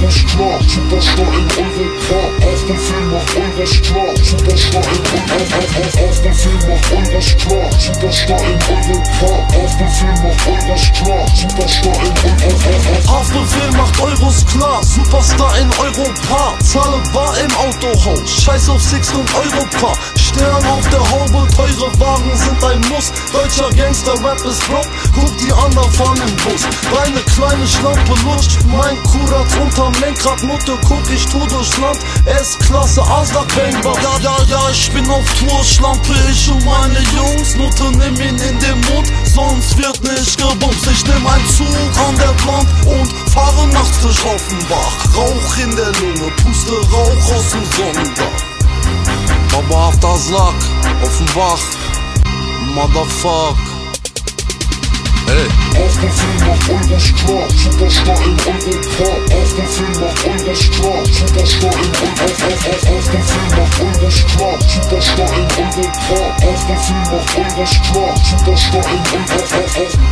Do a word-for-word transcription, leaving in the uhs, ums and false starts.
Euros klar, Superstar in Europa. Auf Befehl macht Euros klar, Superstar in Europa. Auf Befehl macht Euros klar, Superstar in Europa. Auf Befehl macht Euros klar, Superstar in Europa. Haftbefehl macht Euros klar, Superstar in Europa. Zahle bar im Autohaus, scheiß auf Six und Europa. Stern auf der Haube, teure Wagen sind ein Muss. Deutscher Gangster-Rap ist Rock, guck die anderen fahren im Bus. Deine kleine Schlampe lutscht, mein Kurat unterm Lenkrad. Mutter guck, ich tu durchs Land, S-Klasse, Asdak, Bangbar. Ja, ja, ja, ich bin auf Tour, Schlampe, ich und meine Jungs. Nutte, nimm ihn in den Mund, sonst wird nicht gebumst. Ich nehm einen Zug an der Wand und fahre nachts durch Offenbach. Rauch in der Lunge, puste Rauch aus dem Sonnendach. Baba auf das Lack, Offenbach, Motherfuck. Hey. Auf Befehl macht Euros klar, Superstar in Europa. Auf Befehl macht Euros klar, Superstar in Europa. Auf Befehl macht Euros klar, Superstar in Europa. Auf Befehl macht Euros klar, Superstar in Europa.